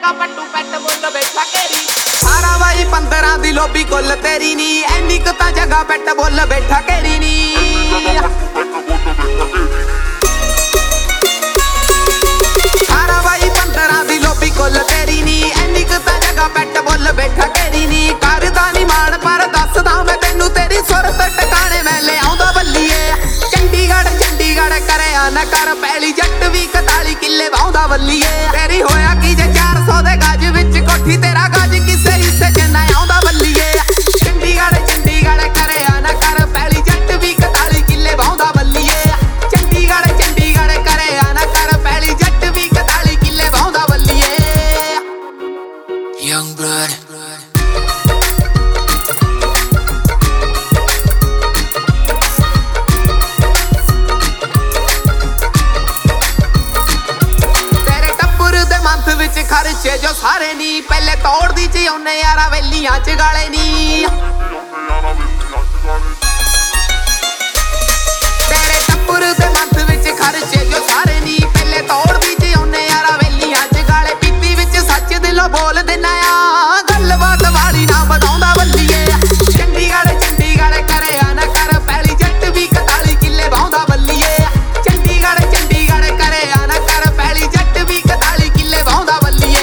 जगह पट्टू PAT bull बैठा केरी। 18 by 15 the lobby कुल तेरी नी, इन्नी क तां जगह पैट बुल बैठा केरी नी। 18 बाई 15 दी लोबी कुल तेरी नी, इन्नी क तां जगह पैट बुल बैठा केरी नी। करदा नी मान पर दसदा मैं तैनू तेरी सुरत टकाने मैं ले आउंदा बल्लीए। चंडीगढ़ करिया ना कर पैली जट भी 41 किले वाउंदा बल्लीए। तेरी होया की जे 400 दे गज विच कोठी तेरा गज किसे हिस्से च ना आउंदा बल्लीए। चंडीगढ़ करिया ना कर पैली जट भी 41 किले वाउंदा बल्लीए। चंडीगढ़ करिया ना कर पैली जट भी 41 किले वाउंदा बल्लीए। Young blood खर्चे जो सारे नी, पहले तोड़ दी च आउने यारा वेलियां च गाले नी। तेरे टप्पुर दे मंथ विच खर्चे जो सारे नी, पहले तोड़ दी च आउने यारा वेलियां च गाले। पीती विच सच दिलों बोल देना आ, गलबात वाली ना बताउंदा बल्लीए। चंडीगढ़ करिया ना कर पैली जट भी 41 किले वाउंदा बल्लीए। चंडीगढ़ करिया ना कर पैली जट भी 41 किले वाउंदा बल्लीए।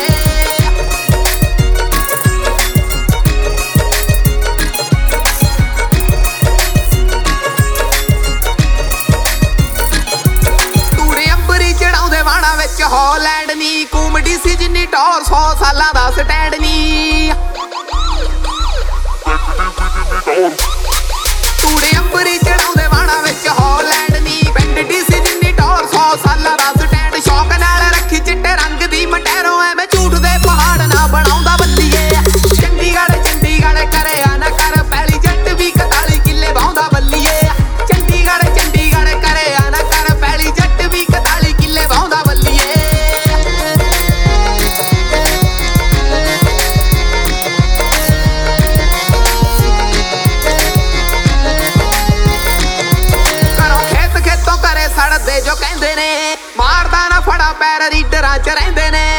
हॉलैंड नी कूमडी सी जिन्नी टॉर 100 सालां दा स्टैंड नी। तूड़े अंबरी चढ़ाउंदे वाणा विच हॉलैंड नी, पिंड डीसी जिन्नी टॉर 100 सालां दा स्टैंड। शौक नाल रखी चिट्टे रंग दी मटैरों ऐवें झूठ दे पहाड़ ना बनाउंदा बल्लीए। चंडीगढ़ करिया ना कर पैली जट भी 41 किले वाउंदा बल्लीए। चंडीगढ़ करिया ना कर पैली जट भी 41 किले वाउंदा बल्लीए। जो कहंदे ने मारदा ना फड़ा पैर रीडरां च रहिंदे ने।